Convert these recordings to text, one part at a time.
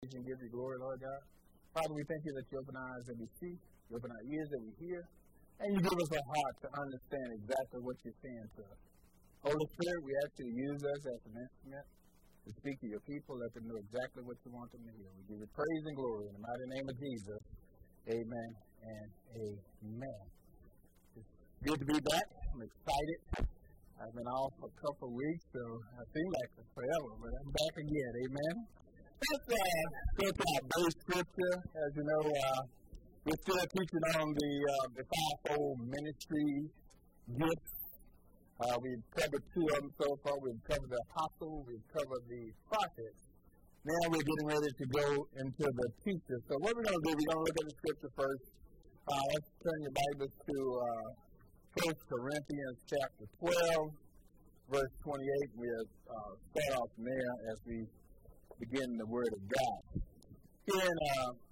praise you and give you glory, Lord God. Father, we thank you that you open our eyes that we see, you open our ears that we hear, and you give us a heart to understand exactly what you're saying to us. Holy Spirit, we ask you to use us as an instrument to speak to your people, let them know exactly what you want them to hear. We give you praise and glory in the mighty name of Jesus. Amen and amen. It's good to be back. I'm excited. I've been off for a couple of weeks, so I feel like it's forever, but I'm back again. Amen. Let's go to our base scripture. As you know, we're still teaching on the fivefold ministry gifts. We've covered two of them so far. We've covered the apostle. We've covered the prophet. Now we're getting ready to go into the teacher. So what we're going to do, we're going to look at the scripture first. Let's turn your Bibles to 1 Corinthians chapter 12, verse 28. We'll start off from there as we begin the Word of God. Here in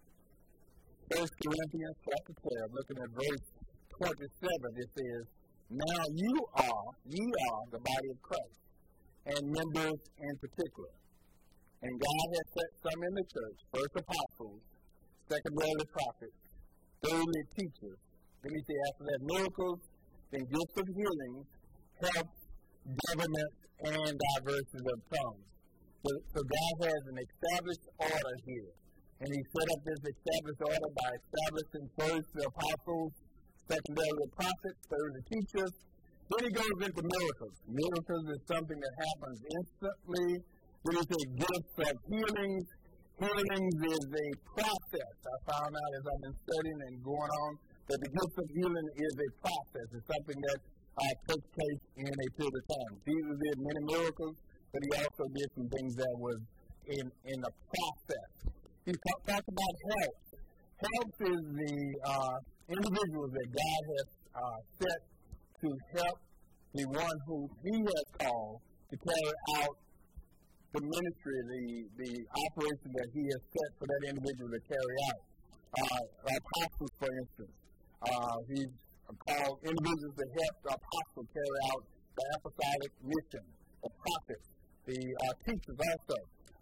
1 Corinthians chapter 12, looking at verse 27, it says, "Now ye are the body of Christ, and members in particular. And God has set some in the church, first apostles, secondarily prophets, thirdly teachers." Let me say after that, miracles, then gifts of healings, helps, government, and diversity of tongues. So God has an established order here. And he set up this established order by establishing first the apostles, secondarily the prophets, third the teachers. Then he goes into miracles. Miracles is something that happens instantly. Then he says gifts of healings. Healings is a process. I found out as I've been studying and going on that the gift of healing is a process. It's something that takes place in a period of time. Jesus did many miracles, but he also did some things that was in the process. He talked about help. Help is the individuals that God has set to help the one who he has called to carry out the ministry, the operation that he has set for that individual to carry out. Apostles, for instance. He's called individuals to help the apostle carry out the apostolic mission. The prophets, the teachers also.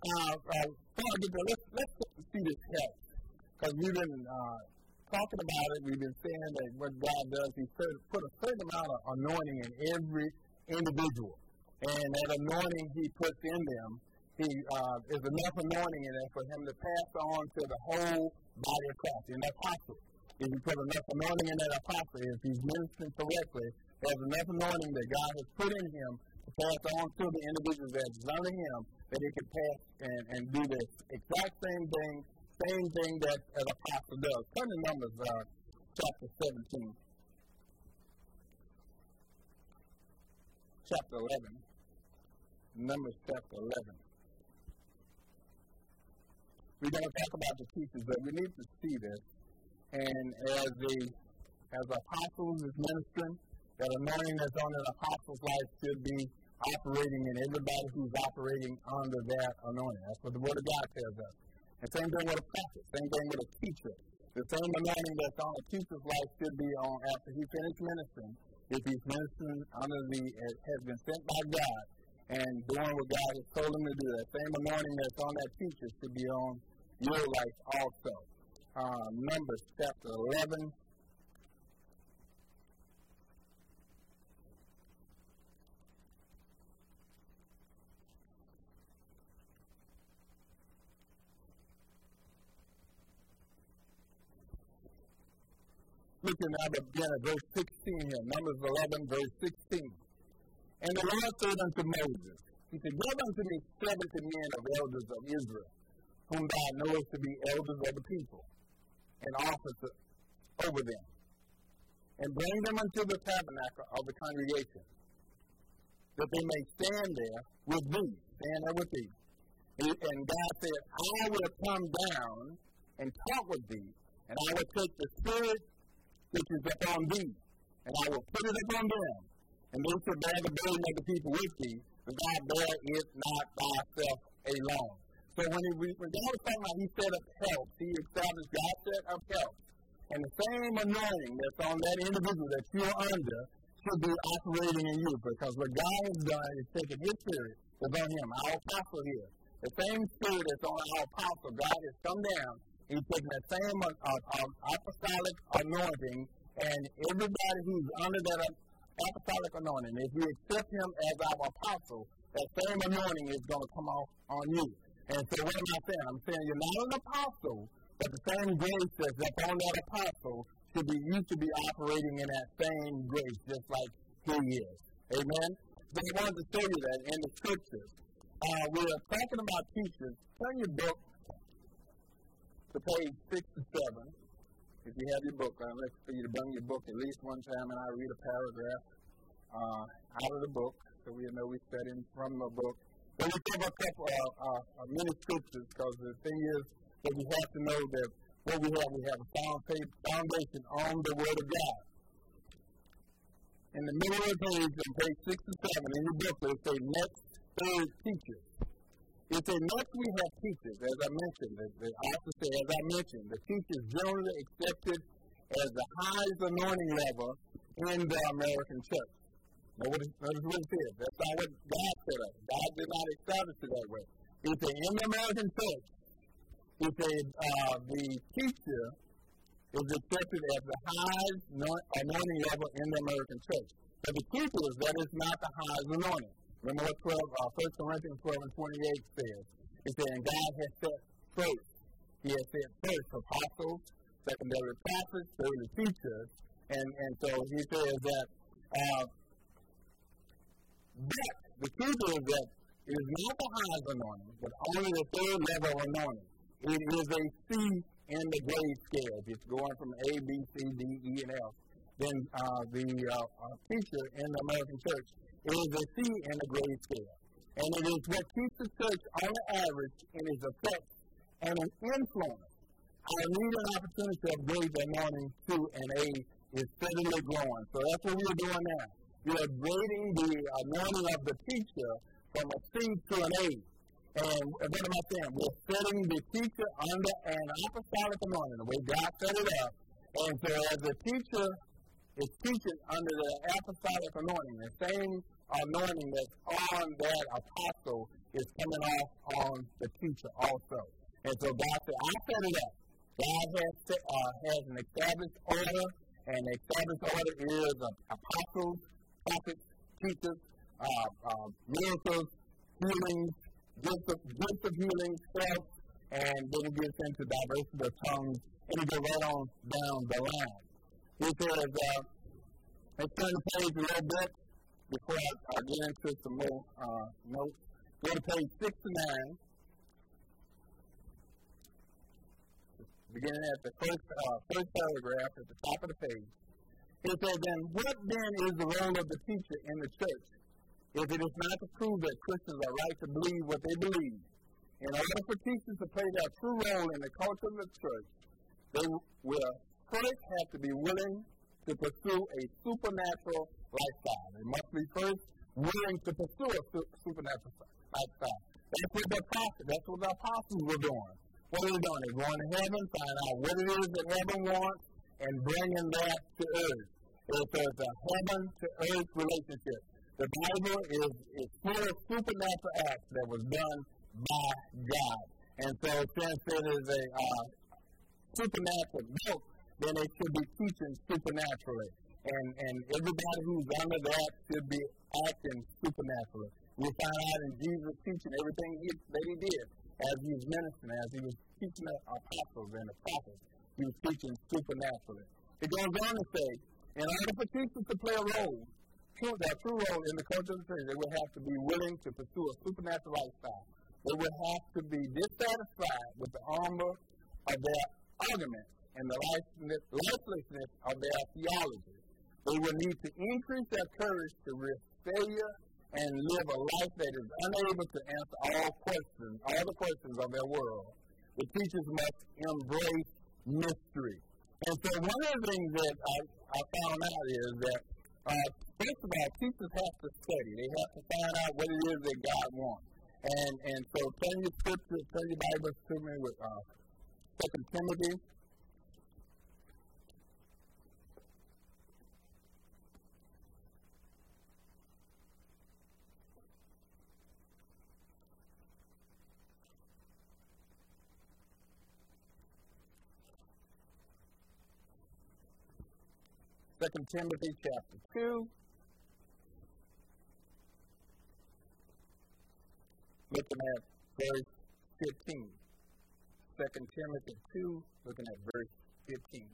Let's see this help. Because we've been talking about it. We've been saying that what God does, he put a certain amount of anointing in every individual. And that anointing he puts in them, is enough anointing in there for him to pass on to the whole body of Christ. In the apostle, if you put enough anointing in that apostle, if he's ministering correctly, there's enough anointing that God has put in him to pass on to the individuals that's under him, that he can pass and do this exact same thing that an apostle does. Turn to Numbers chapter 17. Chapter 11. Numbers chapter 11. We're going to talk about the teachers, but we need to see this. And as apostles is ministering, that anointing that's on an apostle's life should be operating in everybody who's operating under that anointing. That's what the Word of God tells us. And same thing with a prophet, same thing with a teacher. The same anointing that's on a teacher's life should be on after he finished ministering. If he's ministering has been sent by God and doing what God has told him to do, that same anointing that's on that teacher should be on your life also. Numbers chapter 11. Looking at again at verse 16 here, Numbers 11, verse 16. And the Lord said unto Moses, he said, "Give unto me 70 men of elders of Israel, whom thou knowest to be elders of the people, and officers over them, and bring them unto the tabernacle of the congregation, that they may stand there with thee. And God said, I will come down and talk with thee, and I will take the spirit which is upon thee, and I will put it upon them, and they shall bear the burden of the people with thee, but thou bear it not thyself alone." So when God was talking about he set up help, he established God set up help. And the same anointing that's on that individual that you're under should be operating in you. Because what God has done is taken his spirit, was on him, our apostle here, The same spirit that's on our apostle, God has come down. He's taken the same apostolic anointing, and everybody who's under that apostolic anointing, if you accept him as our apostle, that same anointing is going to come off on you. And so what am I saying? I'm saying you're not an apostle, but the same grace that's upon that apostle you should be operating in that same grace, just like he is. Amen? But I wanted to show you that in the scriptures. We're talking about teachers. Turn your book to page 6 to 7. If you have your book, I'm looking for you to bring your book at least one time, and I read a paragraph out of the book, so we know we're studying from the book. But we cover a couple of many scriptures, because the thing is that we have to know that what we have a foundation on the Word of God. In the middle of the page, on page 6 and 7, in your book, they say next third teachers. It says next we have teachers, as I mentioned. The author said, as I mentioned, the teachers generally accepted as the highest anointing level in the American church. Notice what it says. That's not what God set up. God did not establish it that way. He said in the American church, he said the teacher is accepted as the highest anointing level in the American church. But the truth is that is not the highest anointing. Remember what 1 Corinthians 12 and 28 says. It said, and God has set first. He has set first apostles, secondary prophets, thirdly teachers. And so he says that but the truth is that it is not the highest anointing, but only the third level of anointing. It is a C in the grade scale. It's going from A, B, C, D, E, and F. Then the teacher in the American church is a C in the grade scale. And it is what keeps the church on the average in its effects and an influence. Our need and opportunity to upgrade the anointing to an A is steadily growing. So that's what we're doing now. We're upgrading the anointing of the teacher from a C to an A. And what am I saying? We're setting the teacher under an apostolic anointing, the way God set it up. And so as the teacher is teaching under the apostolic anointing, the same anointing that's on that apostle is coming off on the teacher also. And so God said, I set it up. God has an established order, and the established order is apostles, prophets, teachers, miracles, healings, gifts of healing, self, and then it gets into diversity of tongues, and it goes right on down the line. He says, let's turn the page a little bit before I get into some more notes. Go to page 6 to 9. Beginning at the first paragraph at the top of the page. It says, then, what then is the role of the teacher in the church? If it is not to prove that Christians are right to believe what they believe. In order for teachers to play their true role in the culture of the church, they will first have to be willing to pursue a supernatural lifestyle. They must be first willing to pursue a supernatural lifestyle. That's what the apostles were doing. What are they doing? They're going to heaven, find out what it is that heaven wants, and bringing that to earth. It's a heaven-to-earth relationship. The Bible is full of supernatural acts that was done by God. And so since it is a supernatural book, then it should be teaching supernaturally. And everybody who's under that should be acting supernaturally. We find out in Jesus teaching everything that he did as he was ministering, as he was teaching the apostles and the prophets. He was teaching supernaturally. It goes on to say, in order for teachers to play a role, their true role in the culture of the church, they would have to be willing to pursue a supernatural lifestyle. They would have to be dissatisfied with the armor of their argument and the lifelessness of their theology. They will need to increase their courage to risk failure and live a life that is unable to answer all the questions of their world. The teachers must embrace mystery. And so one of the things that I found out is that, first of all, teachers have to study. They have to find out what it is that God wants. And so turn your scripture, turn your Bibles to me with 2 Timothy. 2 Timothy chapter 2. Looking at verse 15. 2 Timothy 2, looking at verse 15.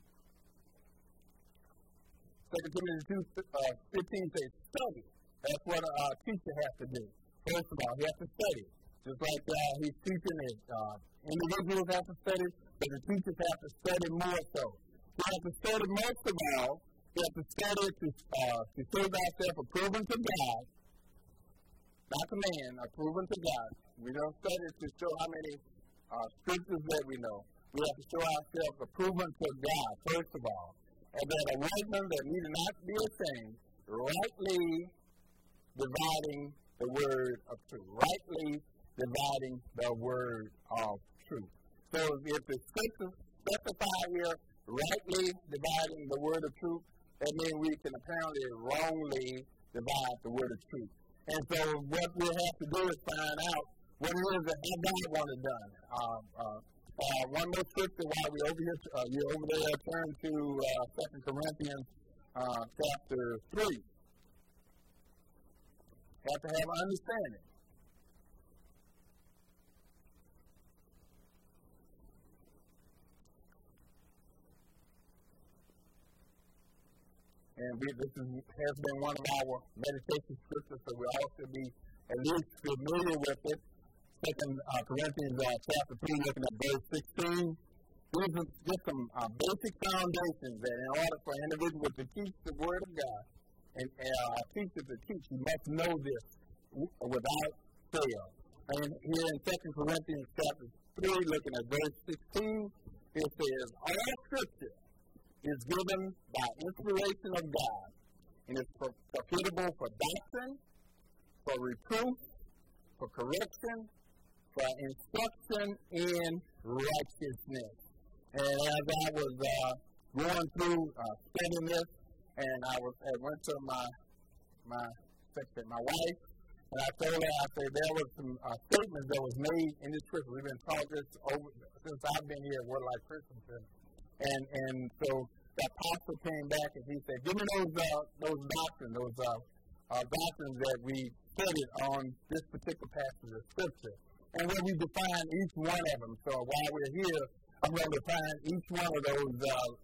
2 Timothy 2, 15 says, study. That's what a teacher has to do. First of all, he has to study. Just like he's teaching it. Individuals have to study, but the teachers have to study more so. He has to study most of all. He has to study to show thyself approved to God, not to man, approved to God. We don't study to show how many scriptures that we know. We have to show ourselves approved to God, first of all. And that a workman that need not be ashamed, rightly dividing the word of truth. Rightly dividing the word of truth. So if the scriptures specify here, rightly dividing the word of truth, that means we can apparently wrongly divide the word of truth. And so what we have to do is find out what it is that God wanted done. One more scripture while we're over here, you're over there, turn to 2 Corinthians chapter 3. Have to have an understanding. And this has been one of our meditation scriptures, so we all should be at least familiar with it. 2 Corinthians chapter 3, looking at verse 16. These are just some basic foundations that in order for an individual to teach the Word of God, and a teacher to teach, you must know this without fail. And here in 2 Corinthians chapter 3, looking at verse 16, it says, all scripture is given by inspiration of God, and is profitable for doctrine, for reproof, for correction, for instruction in righteousness. And as I was going through studying this, and I went to my wife, and I told her, I said, there was some statements that was made in this scripture. We've been taught this since I've been here at Word Life Christensen. And so the apostle came back and he said, give me those doctrines, doctrines that we studied on this particular passage of scripture. And where we define each one of them. So while we're here, I'm going to define each one of those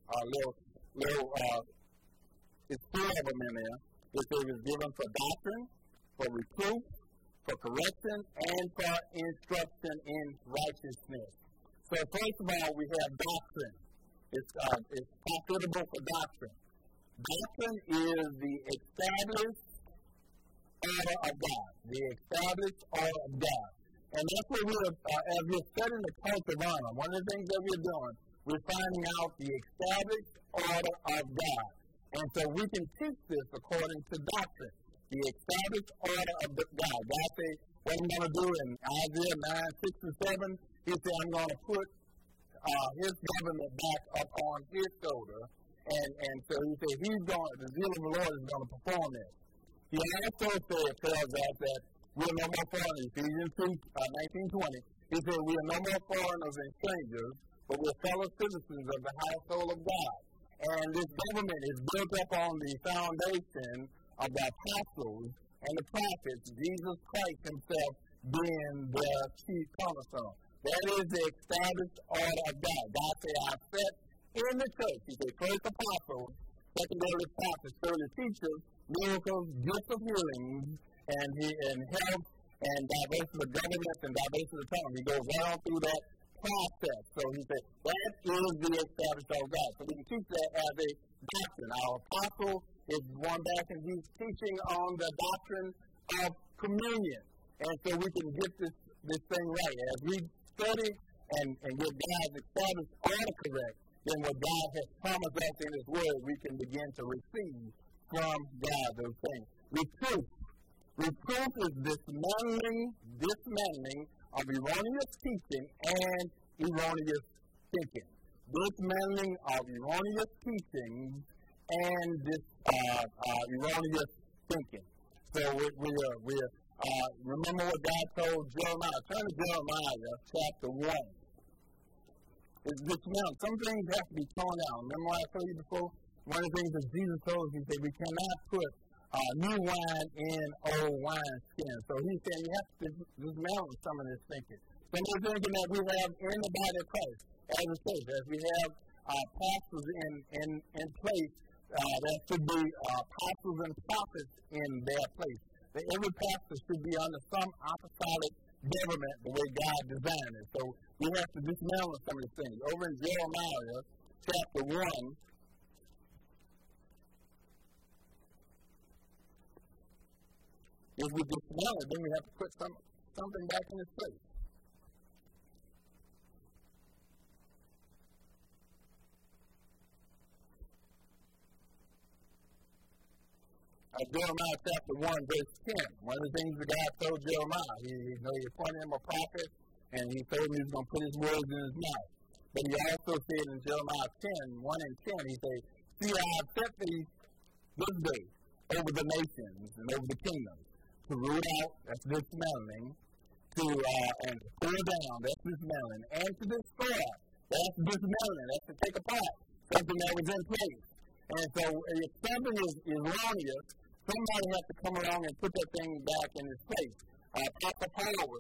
little it's four of them in there. It says it's given for doctrine, for reproof, for correction, and for instruction in righteousness. So first of all, we have doctrine. It's profitable for doctrine. Doctrine is the established order of God. The established order of God. And that's what as we're studying the cult of honor, one of the things that we're doing, we're finding out the established order of God. And so we can teach this according to doctrine. The established order of God. God said, what I'm going to do in Isaiah 9, 6 and 7, he said, I'm going to put his government back up on his shoulder. And so he said, the zeal of the Lord is going to perform this. He also tells us that we are no more foreigners. Ephesians 19:20. He said, we are no more foreigners and strangers, but we're fellow citizens of the household of God. And this government is built up on the foundation of the apostles and the prophets, Jesus Christ himself being the chief cornerstone. That is the established order of God. God said, I set in the church, he said, first apostles, secondary prophets, third teachers, miracles, gifts of healings, and health, and diversity of governments, and diversity of tongues. He goes right on through that process. So he said, that is the established order of God. So we can teach that as a doctrine. Our apostle is going back and he's teaching on the doctrine of communion. And so we can get this thing right. As we study and get God's established order correct, then what God has promised us in his word, we can begin to receive from God those things. Reproof. Reproof is dismantling of erroneous teaching and erroneous thinking. Dismantling of erroneous teaching and erroneous thinking. So we're remember what God told Jeremiah. Turn to Jeremiah chapter 1. It's dismantled. Some things have to be torn down. Remember what I told you before? one of the things that Jesus told us, he said, we cannot put new wine in old wine skins. So he's saying you have to dismantle some of this thinking. Some of the thinking that we have in the body of Christ, as a church, as we have pastors in place, there should be apostles and prophets in their place. That every pastor should be under some apostolic government the way God designed it. So we have to dismantle some of these things. Over in Jeremiah chapter 1, if we dismantle it, then we have to put something back in its place. Jeremiah chapter 1, verse 10. One of the things that God told Jeremiah, he appointed him a prophet, and he told him he was going to put his words in his mouth. But he also said in Jeremiah 10, 1 and 10, he said, see, I have set thee this day over the nations and over the kingdoms, to root out, that's dismantling, and to pull down, that's dismantling, and to destroy, that's dismantling, that's to take apart something that was in place. And so if something is erroneous, somebody has to come along and put that thing back in its place. Apostle Paul was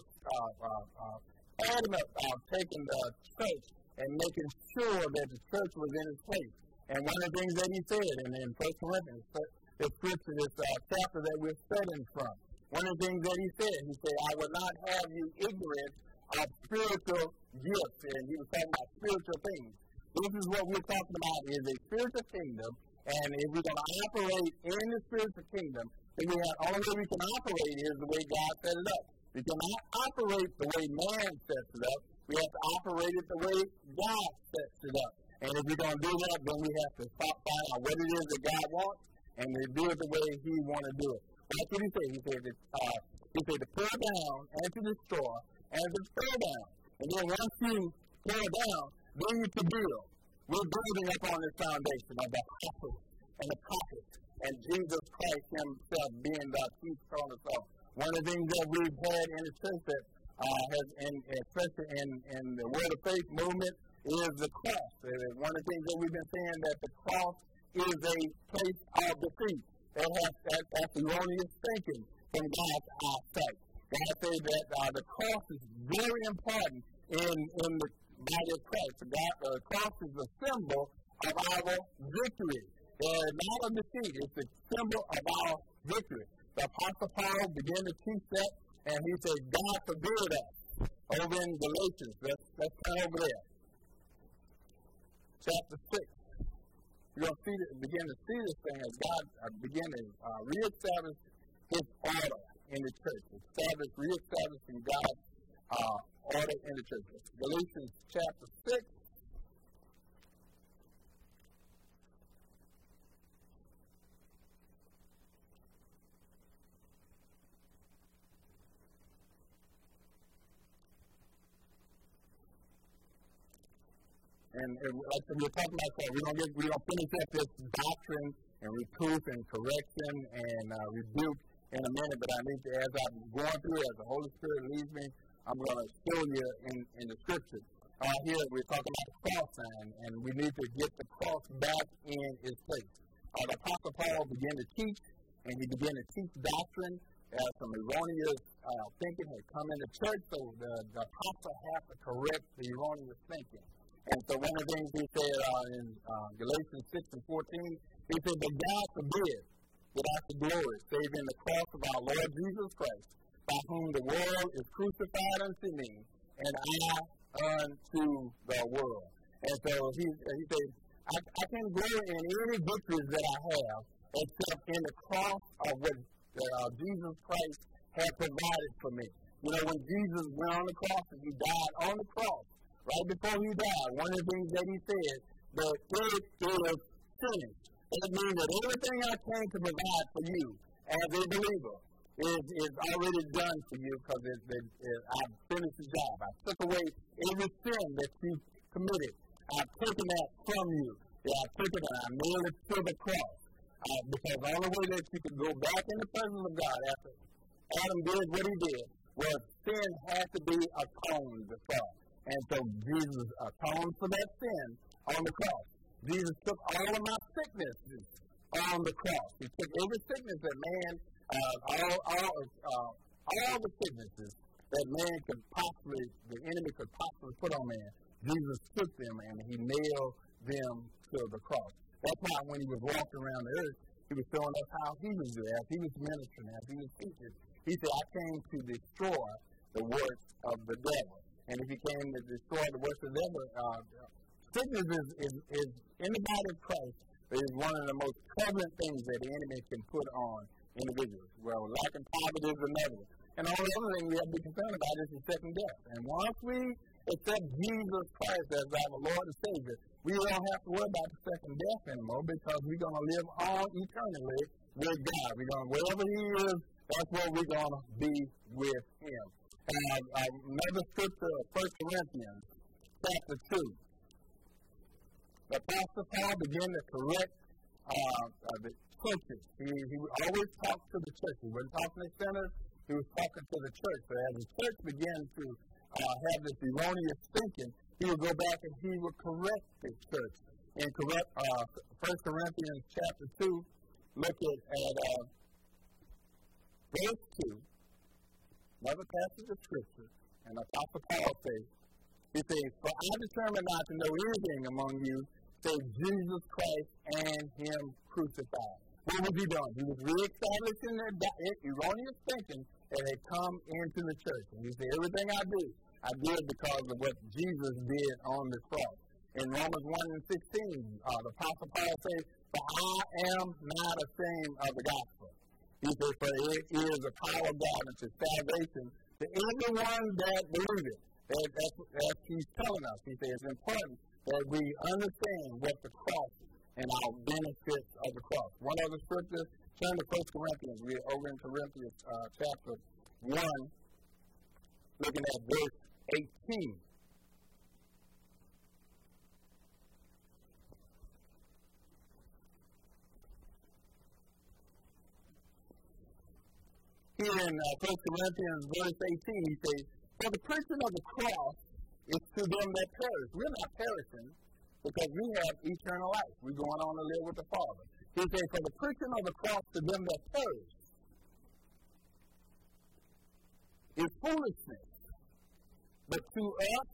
adamant about taking the church and making sure that the church was in its place. And one of the things that he said in 1 Corinthians, the scripture, this chapter that we're studying from, one of the things that he said, I will not have you ignorant of spiritual gifts. And he was talking about spiritual things. This is what we're talking about, is a spiritual kingdom, and if we're going to operate in the spiritual kingdom, then only way we can operate is the way God set it up. We cannot operate the way man sets it up. We have to operate it the way God sets it up. And if we're going to do that, then we have to find out what it is that God wants, and we do it the way He wants to do it. That's what He said. He said to pull down and to destroy and to throw down. And then once you pull down, then you can build. We're building up on this foundation of the apostles and the prophets and Jesus Christ Himself being the chief cornerstone. One of the things that we've had in the church that especially in the Word of Faith movement is the cross. One of the things that we've been saying that the cross is a place of defeat. That's erroneous thinking from God's eyesight. God said that the cross is very important in the body of Christ. The cross is the symbol of our victory. Not of defeat. It's the symbol of our victory. The Apostle Paul began to teach that, and he said, God forbid us. Over in Galatians, let's turn over there. Chapter 6. We're going to begin to see this thing as God begin to reestablish His order in the church. Reestablishing God's order in the church. Galatians chapter 6. And like we're talking about that, we're gonna finish up this doctrine and reproof and correction and rebuke in a minute. But I need to, as I'm going through, as the Holy Spirit leads me, I'm going to show you in the scripture. Here we're talking about the cross sign, and we need to get the cross back in its place. The Apostle Paul began to teach, and he began to teach doctrine. Some erroneous thinking had come in the church, so the apostle had to correct the erroneous thinking. And so one of the things he said in Galatians 6 and 14, he said, but God forbid that I should glory, save in the cross of our Lord Jesus Christ, by whom the world is crucified unto me, and I unto the world. And so he said, I can't glory in any victories that I have, except in the cross of what Jesus Christ had provided for me. You know, when Jesus went on the cross and He died on the cross, right before He died, one of the things that He said, that it is finished. It means that everything I came to provide for you as a believer is already done for you, because I've finished the job. I took away every sin that you committed. I've taken that from you. I've taken it and I nailed it to the cross. Because the only way that you could go back in the presence of God after Adam did what he did was sin had to be atoned for. And so Jesus atoned for that sin on the cross. Jesus took all of my sicknesses on the cross. He took every sickness that man, all the sicknesses that man could possibly, the enemy could possibly put on man. Jesus took them and he nailed them to the cross. That's why when he was walking around the earth, he was showing us how he was there, as he was ministering, as he was teaching. He said, I came to destroy the works of the devil. And if he came to destroy the works of the devil, sickness is in the body of Christ, is one of the most prevalent things that the enemy can put on individuals. Well, lack of poverty is another. And the only other thing we have to be concerned about is the second death. And once we accept Jesus Christ as our Lord and Savior, we don't have to worry about the second death anymore because we're going to live on eternally with God. Wherever He is, that's where we're going to be with Him. Another scripture, 1 Corinthians chapter 2. The Apostle Paul began to correct the churches. He would always talk to the church. He wasn't talking to sinners. He was talking to the church. So as the church began to have this erroneous thinking, he would go back and he would correct the church. And correct 1 Corinthians chapter 2, look at verse 2, another passage of scripture, and Apostle Paul says, he says, for I determined not to know anything among you save Jesus Christ and Him crucified. What was he doing? He was reestablishing the erroneous thinking that had come into the church. And he said, everything I did because of what Jesus did on the cross. In Romans 1 and 16, the Apostle Paul says, for I am not ashamed of the gospel. He says, for it is the power of God unto salvation to everyone that believeth. That's he's telling us. He says it's important that we understand what the cross is and our benefits of the cross. One other scripture, turn to 1 Corinthians. We're over in Corinthians chapter 1, looking at verse 18. Here in 1 Corinthians verse 18, he says, for the preaching of the cross is to them that perish. We're not perishing because we have eternal life. We're going on to live with the Father. He says, for the preaching of the cross to them that perish is foolishness. But to us,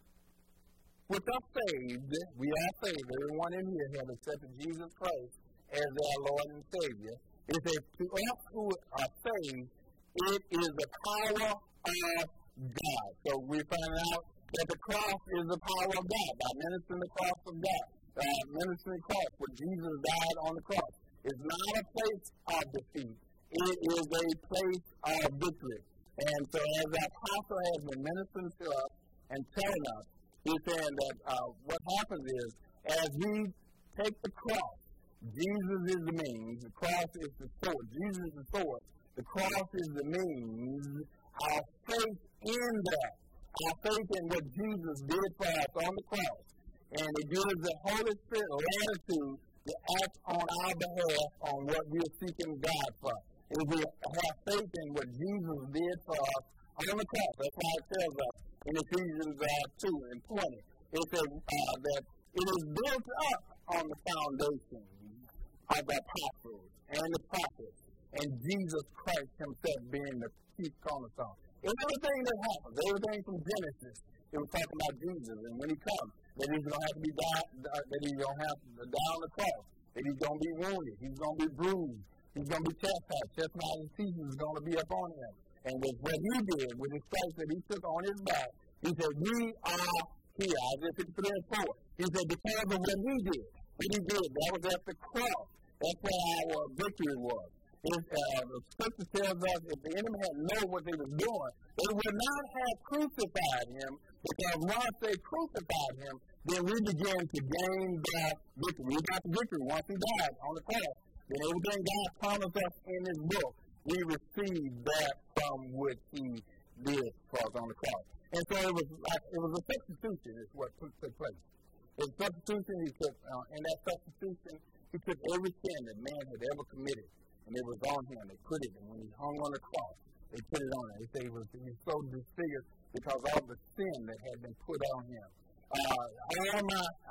which are saved, we are saved. Everyone in here has accepted Jesus Christ as their Lord and Savior. It says, to us who are saved, it is the power of God. So we find out that the cross is the power of God. By ministering the cross of God, ministering the cross, where Jesus died on the cross, is not a place of defeat. It is a place of victory. And so as the apostle has been ministering to us and telling us, he's saying that what happens is, as we take the cross, Jesus is the means, the cross is the sword. Jesus is the sword. The cross is the means. Our faith in that, our faith in what Jesus did for us on the cross, and it gives the Holy Spirit latitude to act on our behalf on what we're seeking God for. If we have faith in what Jesus did for us on the cross, that's why it tells us in Ephesians 2 and 20, it says that it is built up on the foundation of the apostles and the prophets, and Jesus Christ Himself being the chief cornerstone. Everything that happens, everything from Genesis, it was talking about Jesus, and when He comes, that He's going to have to be that He's going to have to die on the cross, that He's going to be wounded, He's going to be bruised, He's going to be chastised. Chastising pieces is going to be upon Him. And with what He did, with His stripes that He took on His back, He said, we are here. Isaiah 53 and 4. He said, because of what He did, that was at the cross. That's where our victory was. The scripture tells us if the enemy had known what they were doing, they would not have crucified Him, because once they crucified Him, then we began to gain that victory. We got the victory once He died on the cross. Then everything God promised us in His book, we received that from which He did for us on the cross. And so it was a substitution is what took place. It was a substitution. He took, in that substitution, He took every sin that man had ever committed, and it was on Him. They put it, and when He hung on the cross, they put it on Him. They say he was so disfigured because of the sin that had been put on Him. All my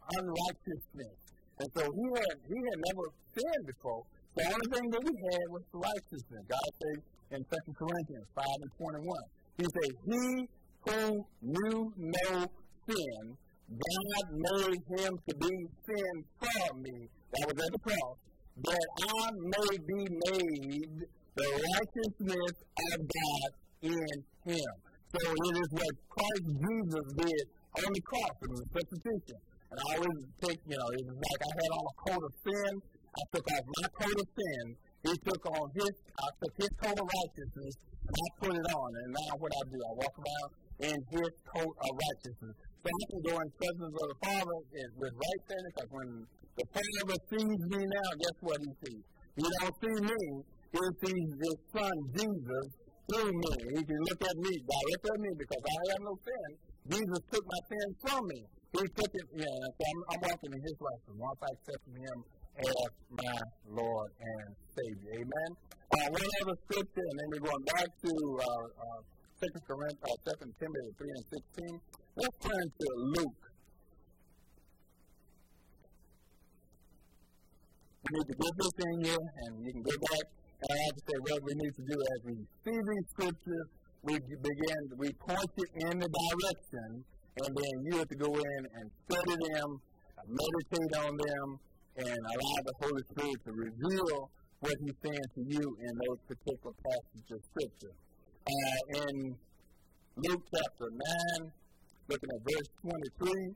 unrighteousness. And so he had never sinned before. The only thing that we had was righteousness. God says in 2 Corinthians 5:21, he said, he who knew no sin, God made him to be sin for me. That was at the cross. That I may be made the righteousness of God in him. So it is what Christ Jesus did on the cross. It was a substitution. And I always take, it was like I had on a coat of sin. I took off my coat of sin. I took his coat of righteousness, and I put it on. And now what I do, I walk around in his coat of righteousness. So I can go in the presence of the Father with right standing, because when the Father sees me now, guess what he sees? He don't see me. He sees his Son, Jesus, through me. He can look at me, direct at me, because I have no sin. Jesus took my sin from me. He took it, so I'm walking in his license. Once I accepted him as my Lord and Savior. Amen. One other scripture, and then we're going back to 2 Timothy 3:16. Let's turn to Luke. We need to get this in here, and you can go back. And I have to say what we need to do as we see these scriptures, we point it in the direction, and then you have to go in and study them, meditate on them, and allow the Holy Spirit to reveal what he's saying to you in those particular passages of scripture. In Luke chapter 9, looking at verse 23,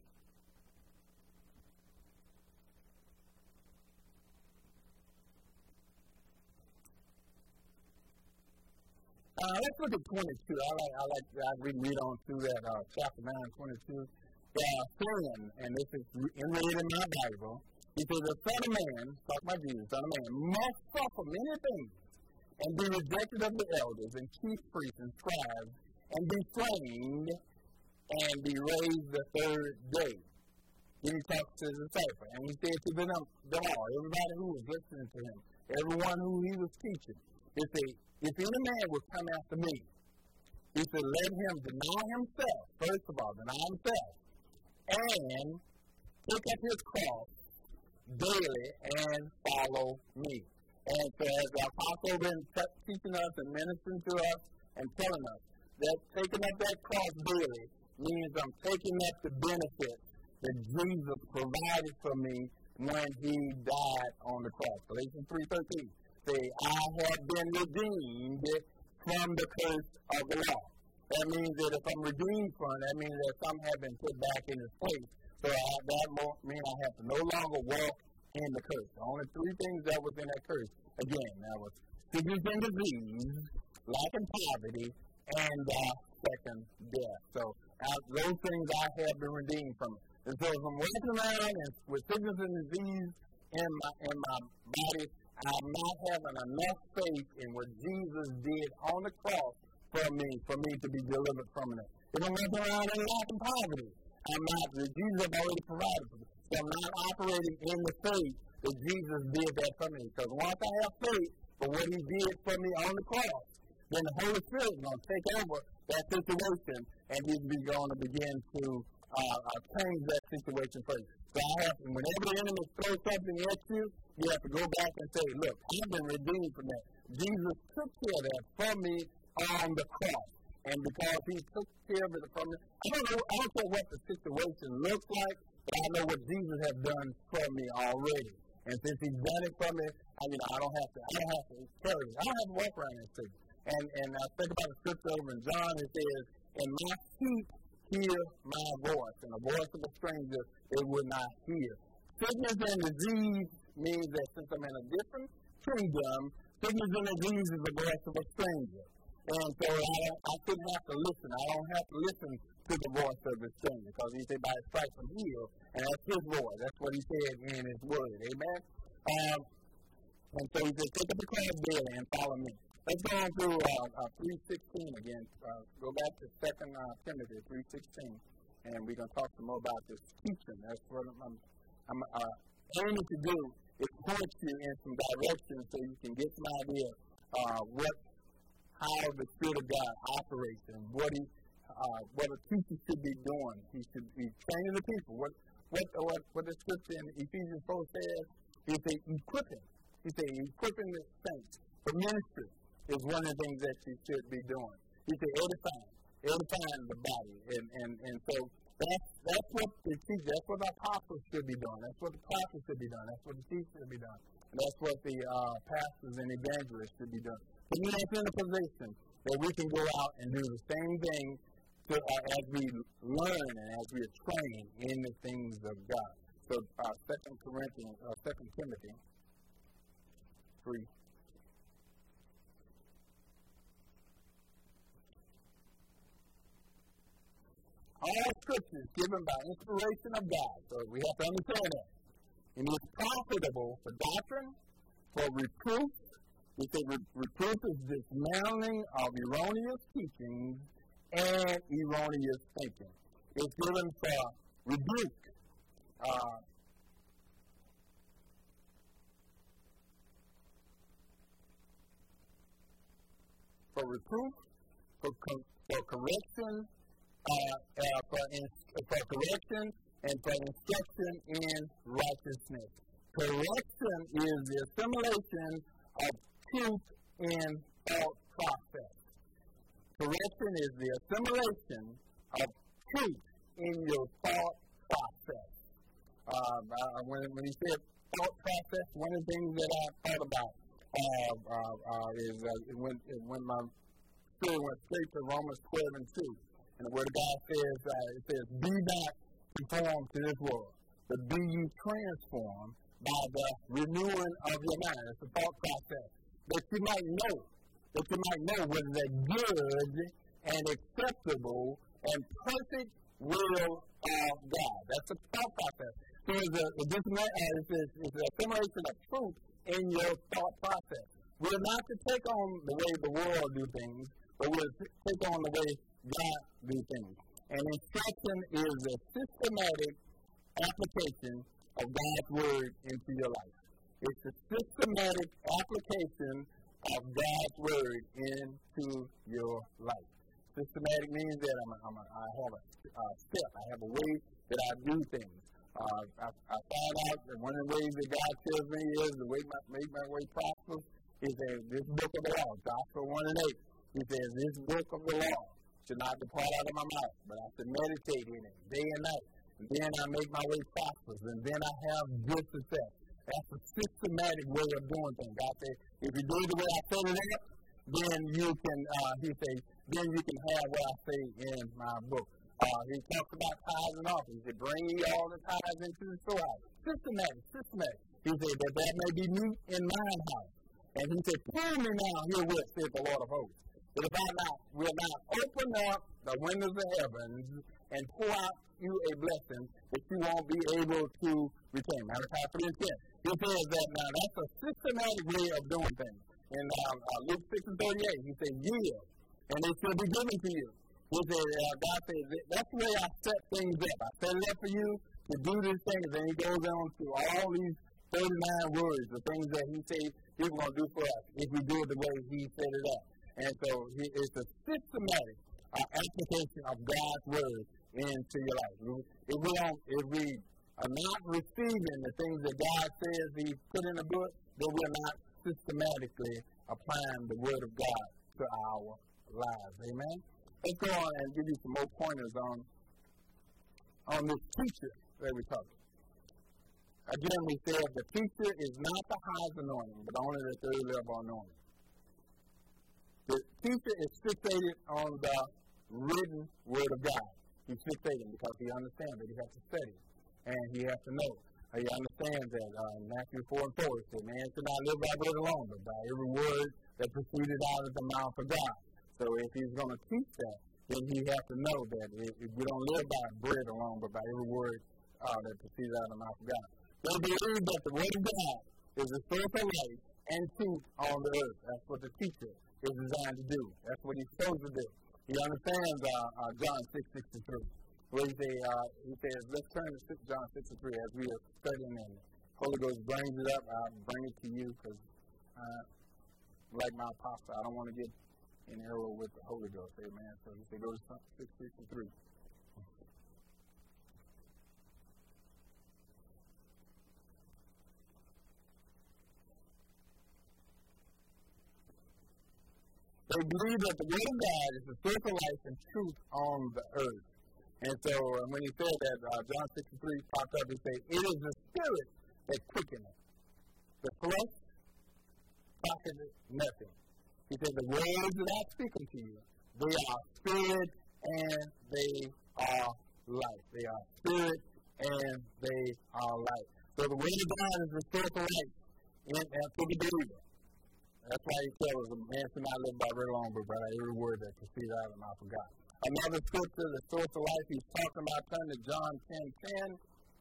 let's look at 22. I read on through that chapter 9, 22. Sin, and this is read in my Bible. He says, the Son of Man, talking about Jesus, Son of Man, must suffer many things, and be rejected of the elders, and chief priests, and scribes, and be slain, and be raised the third day. Then he talks to his disciples, and he said to them all, everybody who was listening to him, everyone who he was teaching, he said, if any man will come after me, he said, let him deny himself, first of all, deny himself, and pick up his cross daily and follow me. And so as the apostle has been teaching us and ministering to us and telling us that taking up that cross daily means I'm taking up the benefits that Jesus provided for me when he died on the cross. Galatians 3:13 say, I have been redeemed from the curse of the law. That means that if I'm redeemed from it, that means that some have been put back in its place. So that means I have to no longer walk in the curse. The only three things that was in that curse, again, that was sickness and disease, lack and poverty, and second death. So those things I have been redeemed from. And so if I'm walking around with sickness and disease in my body, I'm not having enough faith in what Jesus did on the cross for me to be delivered from it. If I'm walking around in lack and poverty, Jesus has already provided for me. So I'm not operating in the faith that Jesus did that for me. Because once I have faith for what he did for me on the cross, then the Holy Spirit is going to take over that situation, and he's going to begin to change that situation for you. So whenever the enemy throws something at you, you have to go back and say, look, I've been redeemed from that. Jesus took care of that for me on the cross. And because he took care of it from me, I don't care what the situation looks like, but I know what Jesus has done for me already. And since he's done it for me, I don't have to carry it. I don't have to walk around this thing. And I think about the scripture over in John, it says, and my sheep hear my voice, and the voice of a stranger they would not hear. Sickness and disease means that since I'm in a different kingdom, sickness and disease is the voice of a stranger. And so I shouldn't have to listen. I don't have to listen to the voice of the stranger, because he said, by his stripes I'm healed, and that's his voice. That's what he said in his word. Amen? And so he said, take up the cross daily and follow me. Let's go on to 3:16 again. Go back to 2 Timothy 3:16, and we're going to talk some more about this teaching. That's what I'm aiming to do, is point you in some direction so you can get some idea how the Spirit of God operates and what a teacher should be doing. He should be training the people. what the scripture in Ephesians 4 says. He said equipping. He said equipping the saints for ministry is one of the things that you should be doing. He said edifying the body, and so that's what the teacher, that's what the apostles should be doing. That's what the prophets should be doing. That's what the teachers should be doing. And that's what the pastors and evangelists should be doing. So we are in a position that we can go out and do the same thing as we learn and as we are trained in the things of God. So 2 Timothy 3. All scripture is given by inspiration of God. So we have to understand that. And it's profitable for doctrine, for reproof. We say reproof is dismantling of erroneous teachings and erroneous thinking. It's given for rebuke. For reproof, for correction, for correction and for instruction in righteousness. Correction is the assimilation of truth in thought process. Correction is the assimilation of truth in your thought process. When he said thought process, one of the things that I thought about is when my spirit went straight to Romans 12 and 2. And the Word of God says, it says, be not conformed to this world, but be ye transformed by the renewing of your mind. It's a thought process. That you might know whether the good and acceptable and perfect will of God. That's a thought process. So it's an assimilation of truth in your thought process. We're not to take on the way the world do things, but we're to take on the way God do things. And instruction is a systematic application of God's Word into your life. It's a systematic application of God's Word into your life. Systematic means that I have a step. I have a way that I do things. I find out that one of the ways that God tells me is to make my way prosperous. He says, this book of the law, Joshua 1 and 8. He says, this book of the law should not depart out of my mouth, but I should meditate in it day and night. And then I make my way prosperous, and then I have good success. That's a systematic way of doing things. God said, if you do it the way I set it up, then you can, then you can have what I say in my book. He talks about tithes and offerings. He said, bring ye all the tithes into the storehouse. Systematic. He said, that there may be meat in mine house. And he said, pull me now herewith, said the Lord of hosts. But if I will not open up the windows of heaven and pour out you a blessing that you won't be able to retain. Malachi 3:10. He says that now that's a systematic way of doing things. In Luke 6:38, he said, yield, and they shall be given to you. He said, God says, that's the way I set things up. I set it up for you to do these things. And he goes on to all these 39 words, the things that he says he's going to do for us if we do it the way he set it up. And so it's a systematic application of God's Word into your life. If we are not receiving the things that God says he put in the book, then we're not systematically applying the Word of God to our lives. Amen? Let's go on and give you some more pointers on this teacher that we talked about. Again, we said the teacher is not the highest anointing, but only the third level anointing. The teacher is fixated on the written Word of God. He's fixated because he understands that he has to study and he has to know. He understands that Matthew 4:4 says, man should not live by bread alone, but by every word that proceeded out of the mouth of God. So if he's going to teach that, then he has to know that if you don't live by bread alone, but by every word that proceeded out of the mouth of God. They believe that the Word of God is a source of life and truth on the earth. That's what the teacher is designed to do. That's what he's supposed to do. He understands John 6:63, where he says, let's turn to John 6:63 as we are studying, and Holy Ghost brings it up. I'll bring it to you because, like my apostle, I don't want to get in error with the Holy Ghost. Amen. So he said, go to 6:63. They believe that the Word of God is the source of life and truth on the earth. And so when he said that, John 63 popped up, he said, it is the Spirit that quickeneth. The flesh profiteth nothing. He said, the words that I speak unto you, they are spirit and they are life. They are spirit and they are life. So the Word of God is the source of life for the believer. That's why he tells us, a man should not live by bread alone, but by every word that proceeds out of the mouth of God. Another scripture, the source of life, he's talking about, turn to John 10:10.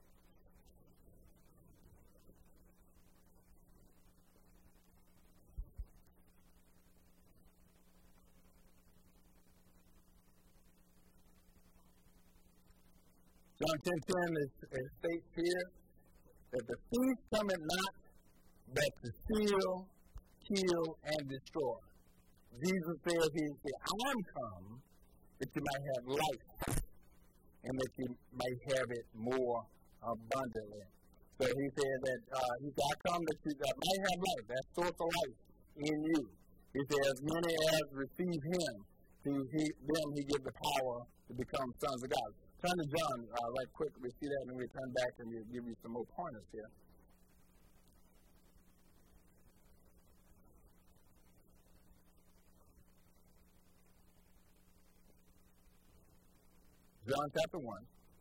John 10:10 states here that the thief cometh not but to steal, kill, and destroy. Jesus says, I am come that you might have life and that you may have it more abundantly. So he said that I come that you might have life, that source of life in you. He says, as many as receive him, to them he gives the power to become sons of God. Turn to John right quick. We see that and we turn back and we'll give you some more pointers here. John chapter 1.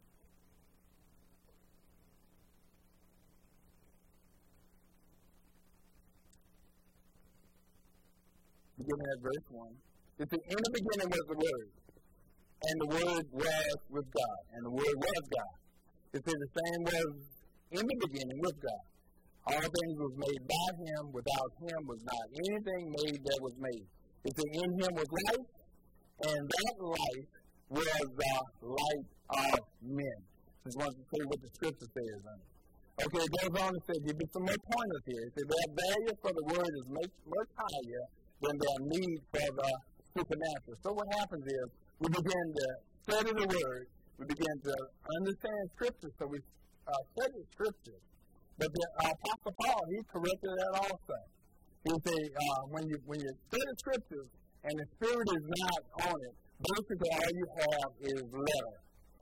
Beginning at verse 1. It says, in the beginning was the Word, and the Word was with God, and the Word was God. It says the same was in the beginning with God. All things was made by him. Without him was not anything made that was made. It says in him was life, and that life was the light of men. Just wanted to say what the scripture says on it. Okay, it goes on to say, give me some more pointers here. It says their value for the word is much higher than their need for the supernatural. So what happens is, we begin to study the word, we begin to understand scripture, so we study scripture. But the Apostle Paul, he corrected that also. He said, when you study scriptures and the Spirit is not on it, basically all you have is letter.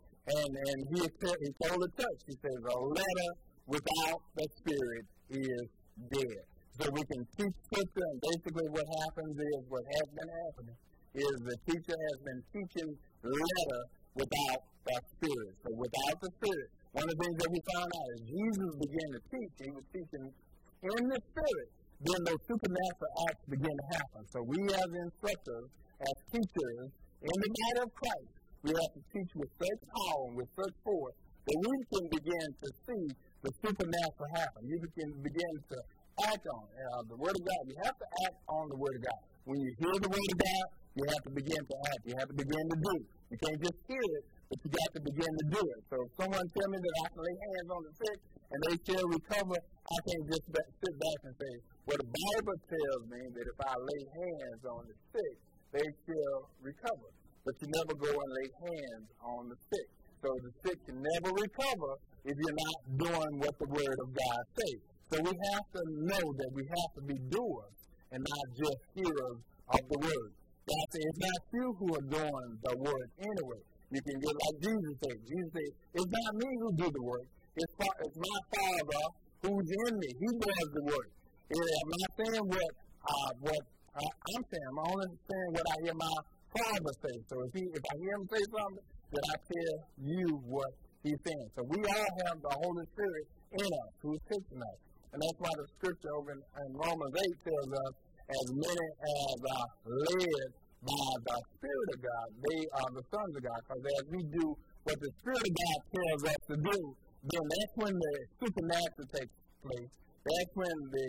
And he told the church, he says, a letter without the Spirit is dead. So we can teach scripture, and basically what happens is, what has been happening, is the teacher has been teaching letter without the Spirit. So without the Spirit, one of the things that we found out is Jesus began to teach. He was teaching in the Spirit. Then those supernatural acts begin to happen. So we as instructors, as teachers, in the body of Christ, we have to teach with such power and with such force that we can begin to see the supernatural happen. You can begin to act on the Word of God. You have to act on the Word of God. When you hear the Word of God, you have to begin to act. You have to begin to do. You can't just hear it, but you got to begin to do it. So if someone tell me that I can lay hands on the sick and they shall recover, I can't just sit back and say, well, the Bible tells me that if I lay hands on the sick, they shall recover. But you never go and lay hands on the sick. So the sick can never recover if you're not doing what the Word of God says. So we have to know that we have to be doers and not just hearers of the Word. God said, it's not you who are doing the Word anyway. You can get like Jesus said. Jesus said, it's not me who do the work. It's my Father who's in me. He does the work. I'm not saying what I'm saying. I'm only saying what I hear my Father say. So if I hear him say something, then I tell you what he's saying. So we all have the Holy Spirit in us who's teaching us. And that's why the scripture over in Romans 8 tells us, as many as are led by the Spirit of God, they are the sons of God. Because as we do what the Spirit of God tells us to do, then that's when the supernatural takes place. That's when the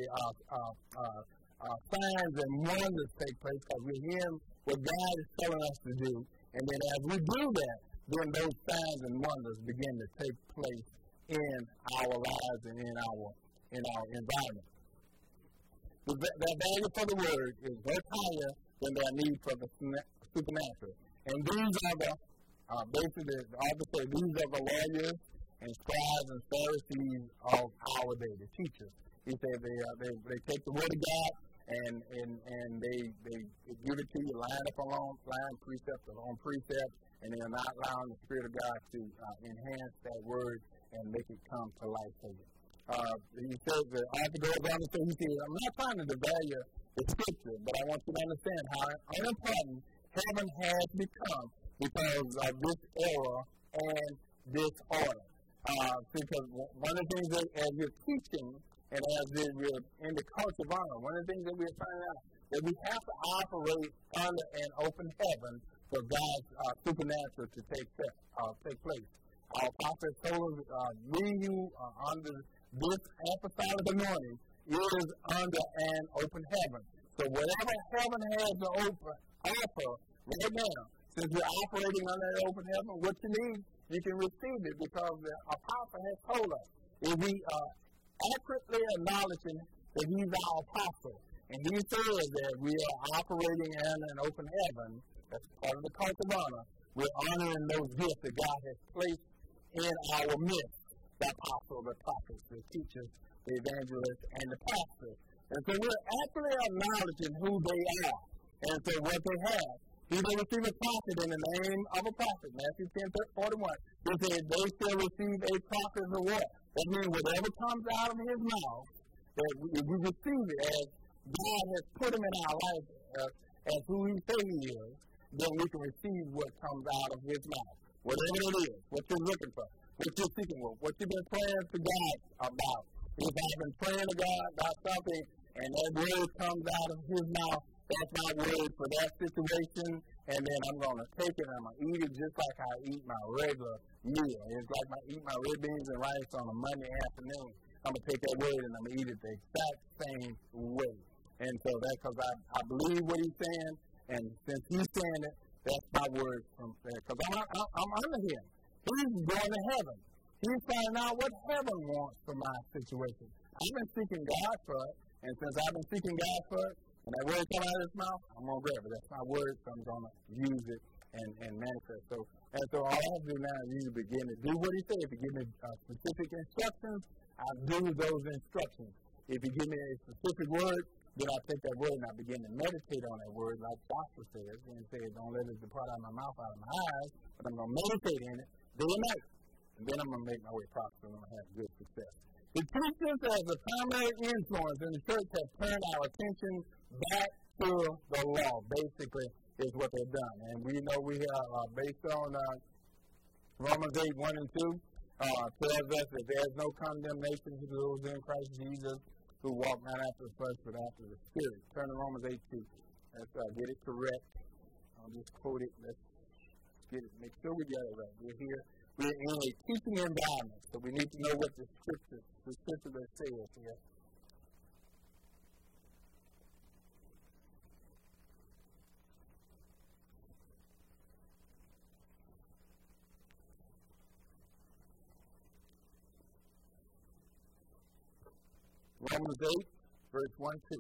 signs and wonders take place, because we hear what God is telling us to do. And then as we do that, then those signs and wonders begin to take place in our lives and in our environment. The value for the word is much higher than their need for the supernatural. And these are basically, the author says, these are the lawyers and scribes and Pharisees of our day, the teachers. He said they take the word of God and they give it to you line upon line, precept upon precept, and they're not allowing the Spirit of God to enhance that word and make it come to life for you. He says, the author goes on to say, he says, I'm not trying to devalue the Scripture, but I want you to understand how unimportant heaven has become because of this era and this order. Because one of the things that as we're teaching and as we're in the culture of honor, one of the things that we're finding out that we have to operate under an open heaven for God's supernatural to take place. Our prophet told us, we who are under this apostolic anointing is under an open heaven. So whatever heaven has to offer right now, since we're operating under an open heaven, what you need, you can receive it because the apostle has told us. If we are accurately acknowledging that he's our apostle, and he says that we are operating in an open heaven, that's part of the cult of honor, we're honoring those gifts that God has placed in our midst, the apostle, the prophets, the teachers, the evangelists, and the pastors. And so we're actually acknowledging who they are, and so what they have. He will receive a prophet in the name of a prophet. Matthew 10:41. He said they shall receive a prophet's reward. That means whatever comes out of his mouth, that we receive it as God has put him in our life as who he says he is, then we can receive what comes out of his mouth. Whatever it is, what you're looking for, what you're seeking for, what you've been praying to God about. If I've been praying to God about something and that word comes out of his mouth, that's my word for that situation, and then I'm going to take it and I'm going to eat it just like I eat my regular meal. It's like I eat my red beans and rice on a Monday afternoon. I'm going to take that word and I'm going to eat it the exact same way. And so that's because I believe what he's saying, and since he's saying it, that's my word from there. Because I'm under him. He's going to heaven. He's finding out what heaven wants for my situation. I've been seeking God for it, and since I've been seeking God for it, when that word comes out of his mouth, I'm going to grab it. That's my word, so I'm going to use it and manifest. So all I have to do now is you begin to do what he said. If you give me specific instructions, I'll do those instructions. If you give me a specific word, then I take that word and I begin to meditate on that word, like Joshua says, and says, don't let it depart out of my mouth, out of my eyes, but I'm going to meditate in it day and night. And then I'm going to make my way prosperous and I'm going to have good success. The Christians as a primary influence in the church have turned our attention back to the law, basically, is what they've done. And we know we have, based on Romans 8, 1 and 2, tells us that there is no condemnation to those in Christ Jesus who walk not after the flesh but after the Spirit. Turn to Romans 8, 2. Let's get it correct. I'll just quote it. Let's get it. Make sure we get it right. We're here. We're in a teaching environment, so we need to know what the scripture that says here. Romans 8, verse 1, 2.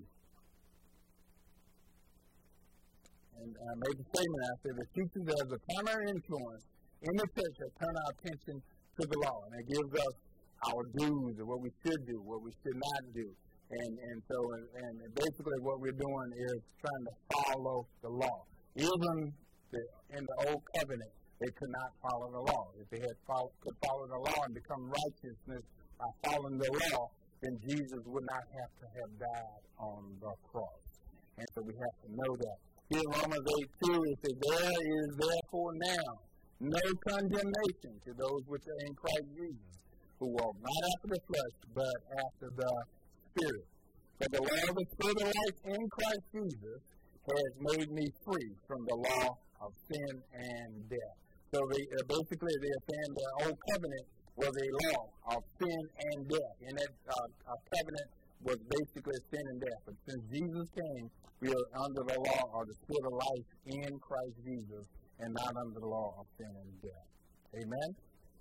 And I made the statement after the teachers as the primary influence in the church have turned our attention to the law. And it gives us our dues and what we should do, what we should not do. And so basically what we're doing is trying to follow the law. Even in the old covenant, they could not follow the law. If they could follow the law and become righteousness by following the law, then Jesus would not have to have died on the cross. And so we have to know that. Here in Romans 8, 2, it says, there is therefore now no condemnation to those which are in Christ Jesus, who walk not after the flesh, but after the Spirit. For the law of the Spirit of life in Christ Jesus has made me free from the law of sin and death. So basically they're saying the old covenant was a law of sin and death. And that covenant was basically sin and death. But since Jesus came, we are under the law of the Spirit of life in Christ Jesus and not under the law of sin and death. Amen?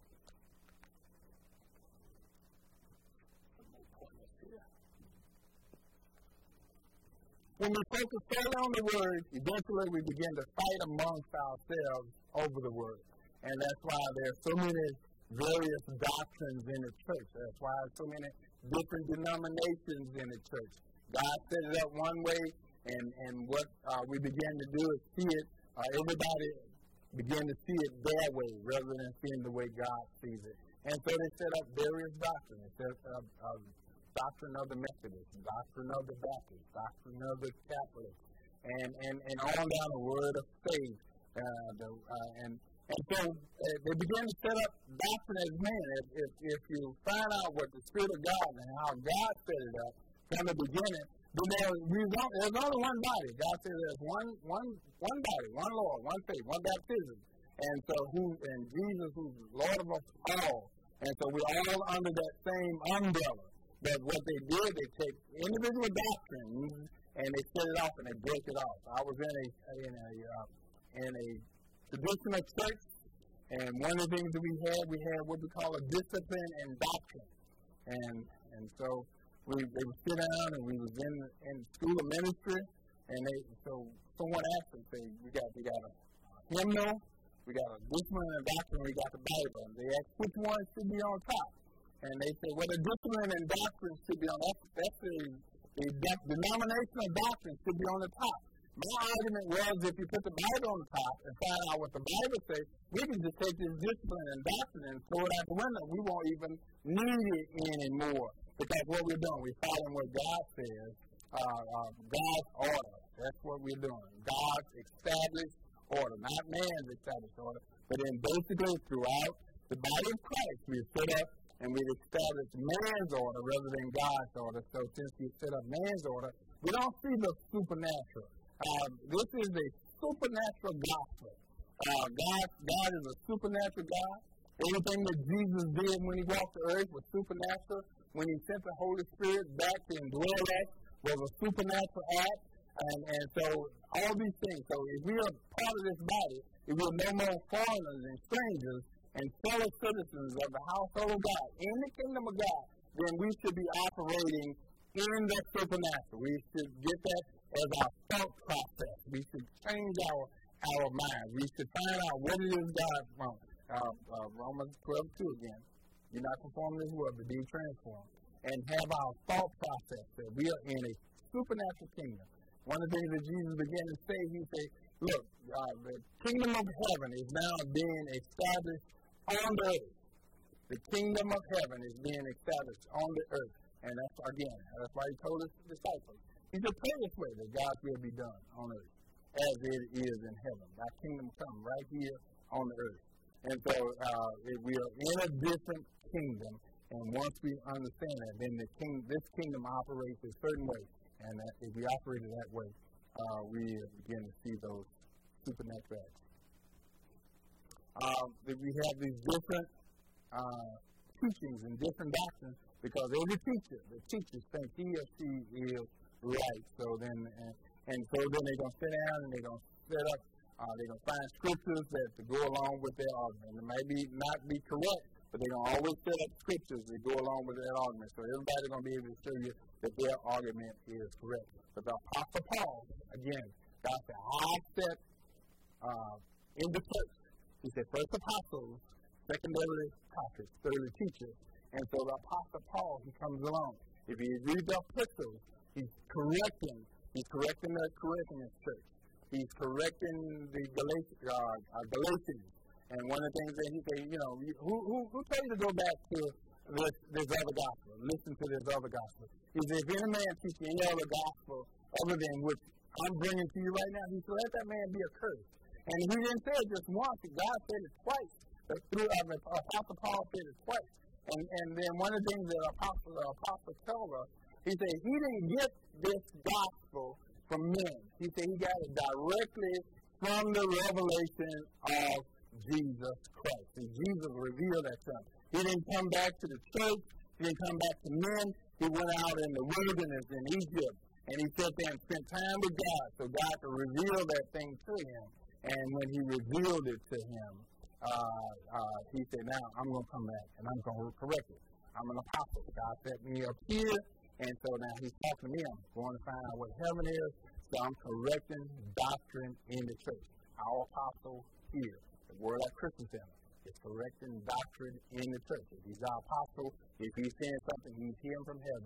When we focus solely on the Word, eventually we begin to fight amongst ourselves over the Word. And that's why there are so many various doctrines in the church. That's why so many different denominations in the church. God set it up one way, and what we began to do is see it. Everybody began to see it their way rather than seeing the way God sees it. And so they set up various doctrines. They set up doctrine of the Methodists, doctrine of the Baptists, doctrine of the Catholics, and on down the word of faith. And so they began to set up doctrine as man. If you find out what the Spirit of God and how God set it up from the beginning, then there's only one body. God says there's one body, one Lord, one faith, one baptism. And so and Jesus who's Lord of us all. And so we're all under that same umbrella. But what they did, they take individual doctrines and they set it off and they break it off. I was in a traditional church, and one of the things that we had what we call a discipline and doctrine. And so they would sit down, and we was in school of ministry, and so someone asked them, say, we got a hymnal, we got a discipline and doctrine, we got the Bible. And they asked which one should be on top. And they said, well, the discipline and doctrine should be on that's the denominational doctrine should be on the top. My argument was if you put the Bible on the top and find out what the Bible says, we can just take this discipline and doctrine and throw it out the window. We won't even need it anymore. Because what we're doing, we're following what God says, God's order. That's what we're doing. God's established order, not man's established order. But then basically throughout the body of Christ, we've set up and we've established man's order rather than God's order. So since we set up man's order, we don't see the supernatural. This is a supernatural gospel. God is a supernatural God. Everything that Jesus did when he walked the earth was supernatural. When he sent the Holy Spirit back to indwell us was a supernatural act. And so all these things. So if we are part of this body, if we are no more foreigners and strangers and fellow citizens of the household of God, in the kingdom of God, then we should be operating in the supernatural. We should get that as our thought process. We should change our mind. We should find out what it is God wants. Romans 12:2 again. You're not conformed to this world, but be transformed. And have our thought process that we are in a supernatural kingdom. One of the things that Jesus began to say, he said, look, the kingdom of heaven is now being established on the earth. The kingdom of heaven is being established on the earth. And that's why he told his disciples. He said, pray this way that God's will be done on earth as it is in heaven. Thy kingdom come right here on the earth. And so we are in a different kingdom. And once we understand that, then this kingdom operates a certain way. And if we operate it that way, we begin to see those supernatural acts. We have these different teachings and different doctrines because every teacher, the teachers think he or she is right. So then they're going to sit down and they're going to set up, they're going to find scriptures that to go along with their argument. It may not be correct, but they're going to always set up scriptures that go along with their argument. So everybody's going to be able to show you that their argument is correct. But the Apostle Paul, again, God said, I set in the church. He said, first apostles, secondarily prophets, thirdly teachers. And so the Apostle Paul, he comes along. If you read the epistles, he's correcting the Corinthian church. He's correcting the Galatians. And one of the things that he said, who told you to go back to this other gospel? Listen to this other gospel. He said, if any man teach any other gospel other than which I'm bringing to you right now, he said, let that man be accursed. And he didn't say it just once. God said it twice. Apostle Paul said it twice. And then one of the things that Apostle tells us, he said he didn't get this gospel from men. He said he got it directly from the revelation of Jesus Christ. And Jesus revealed that to him. He didn't come back to the church. He didn't come back to men. He went out in the wilderness in Egypt. And he sat there and spent time with God so God could reveal that thing to him. And when he revealed it to him, he said, now I'm going to come back and I'm going to correct it. I'm an apostle. God set me up here. And so now he's talking to me. I'm going to find out what heaven is. So I'm correcting doctrine in the church. Our apostle here, the Word of Christian Center, is correcting doctrine in the church. If he's our apostle, if he's saying something, he's hearing from heaven.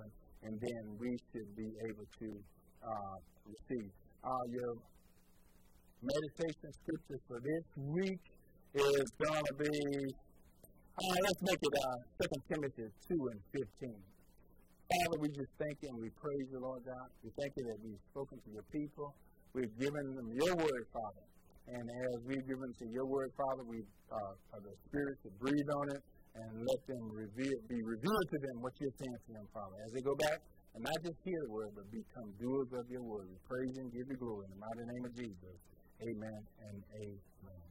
and then we should be able to receive. Your meditation scripture for this week is going to be, let's make it 2 Timothy 2:15. Father, we just thank you and we praise you, Lord God. We thank you that we've spoken to your people. We've given them your word, Father. And as we've given to your word, Father, we the Spirit to breathe on it and let them be revealed to them what you're saying to them, Father. As they go back and not just hear the word, but become doers of your word. We praise and give you glory in the mighty name of Jesus. Amen and amen.